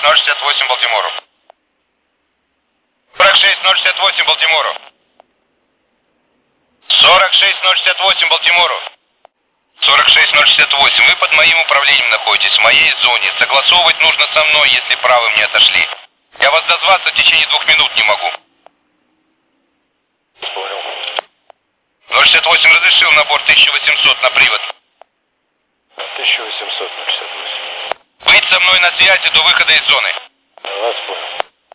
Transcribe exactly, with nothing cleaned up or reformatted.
ноль шестьдесят восемь Балтимору. сорок шесть ноль шестьдесят восемь Балтимору. сорок шесть ноль шестьдесят восемь Балтимору. сорок шесть ноль шестьдесят восемь. Вы под моим управлением находитесь, в моей зоне. Согласовывать нужно со мной, если правым не отошли. Я вас дозваться в течение двух минут не могу. Понял. ноль шестьдесят восемь разрешил набор тысяча восемьсот на привод. тысяча восемьсот ноль шестьдесят восемь. Быть со мной на связи до выхода из зоны. Вас понял.